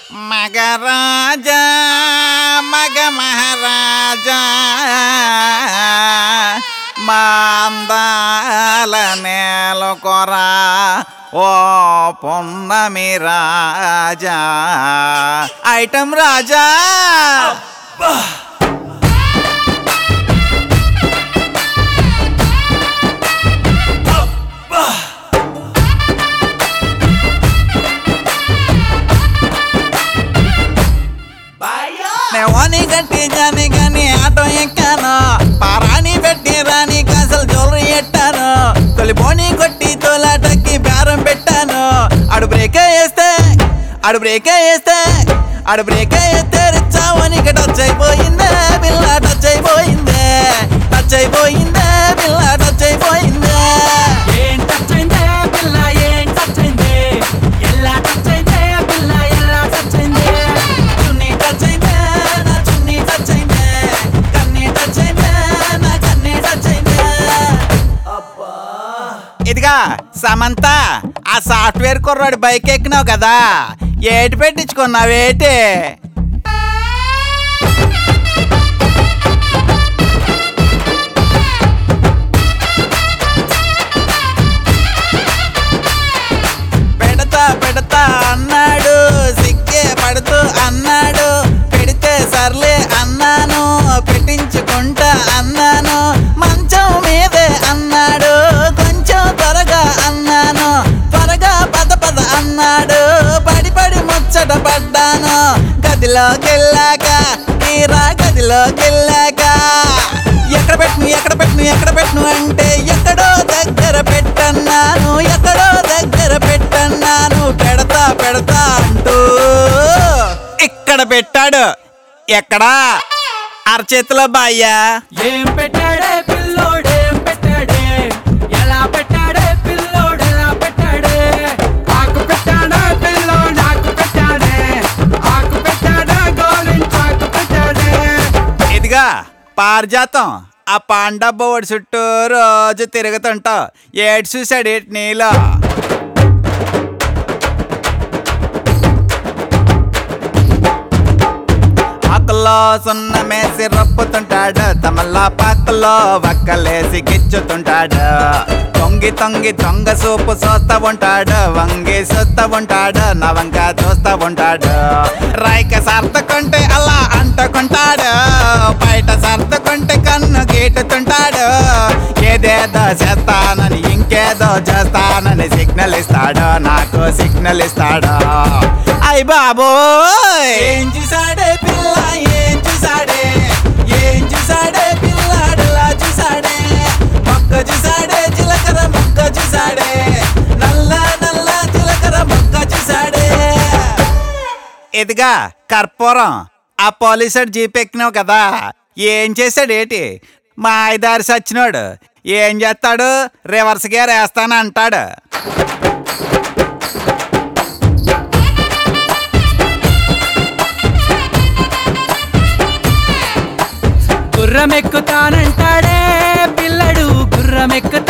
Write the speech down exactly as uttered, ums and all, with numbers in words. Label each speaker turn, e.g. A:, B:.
A: మగరాజా మగ మహారాజా మా అందాల నేలకొరా ఓ పొన్నమి రాజా ఐటం రాజా. నేవాని గట్టి జాని గాని ఆటో ఎక్కాను, పారాని పెట్టి రాని కాసలు జోలు ఎట్టాను, తొలిపోని కొట్టి తోలాటకి బేరం పెట్టాను. అడు బ్రేక్ వేస్తే అడు బ్రేక్ వేస్తే అడు బ్రేక్ వేస్తే రిచ్చావని టచ్ అయిపోయిందే పిల్ల, టచ్ అయిపోయిందే టచ్ అయిపోయిందే పిల్ల, టచ్ అయిపోయిందే.
B: ఏం టచ్ అయిందే పిల్ల, ఏం టచ్ అయిందే, ఎలా టచ్ అయిందే పిల్ల, ఎలా టచ్ అయిందే.
A: చున్నీ టచ్ అయిందే నా చున్నీ టచ్ అయిందే, కన్నీ టచ్ అయిందే నా కన్నీ టచ్ అయిందే. ఇదిగా సమంత, ఆ సాఫ్ట్వేర్ కుర్రాడు బైక్ ఎక్కినావు కదా, ఏటి పెట్టించుకున్నావేటి? పెడతా పెడతా అన్నాడు, సిగ్గే పడుతూ అన్నాడు, పెడితే సర్లే అన్నాను, పెట్టించుకుంటా అన్నాను, మంచం మీదే అన్నాడు, కొంచెం త్వరగా అన్నాను, త్వరగా పద పద అన్నాడు, పడి పడి ముచ్చట పడ్డాను. గదిలోకెళ్ళాక తీరా గదిలోకెళ్ళాక ఎక్కడ పెట్టును ఎక్కడ పెట్టును ఎక్కడ పెట్టును అంటే ఎక్కడో దగ్గర పెట్టన్నాను, ఎక్కడో దగ్గర పెట్టన్నాను. పెడతా పెడతా అంటూ ఇక్కడ పెట్టాడు. ఎక్కడా? అరచేతిలో బాయ్యా.
B: ఏం పెట్టాడే పిల్లోడేం పెట్టాడే, ఎలా పెట్టాడే పిల్లోడు, ఎలా పెట్టాడే. ఆకు పెట్టాడా పిల్లో నాకు పెట్టాడే, ఆకు పెట్టాడా గోరింటాకు పెట్టాడే.
A: ఇదిగా పారిజాతం, ఆ పాండా బోర్డు చుట్టూ రోజు తిరుగుతుంటావు, ఏడు చూసాడు ఏటి నీలో? ఆకులో సున్న మేసి రప్పుతుంటాడు, తమల్లా పాకులో వక్కలేసి గిచ్చుతుంటాడు, తొంగి తొంగి దొంగ సూపు చూస్తా ఉంటాడు, వంగి చూస్తా ఉంటాడు, నవంక చూస్తా ఉంటాడు. రైక సర్దుకుంటే అలా అంటుకుంటాడు, బయట సర్దుకుంటే కన్ను గీటుతుంటాడు, ఏదేదో చేస్తానని ఇంకేదో చేస్తానని సిగ్నల్ ఇస్తాడు, నాకు సిగ్నల్ ఇస్తాడు. అయ్ బాబోయ్, ఏం చూసాడే పిల్ల, ఏం చూసాడే, ఏం చూసాడే పిల్లాడలా చూసాడే, మొక్క చూసాడే చిలకర మొక్క చూసాడే, నల్ల నల్ల చిలకర మొక్క చూసాడే. ఇదిగా కర్పూరం, ఆ పోలీసుడు జీప్ ఎక్కినావు కదా, ఏం చేశాడు ఏటి? మా ఐదారు సచ్చినోడు ఏం చేస్తాడు? రివర్స్ గేర్ వేస్తాను అంటాడు.
B: గుర్రం ఎక్కుతానంటాడే పిల్లడు, గుర్రం ఎక్కు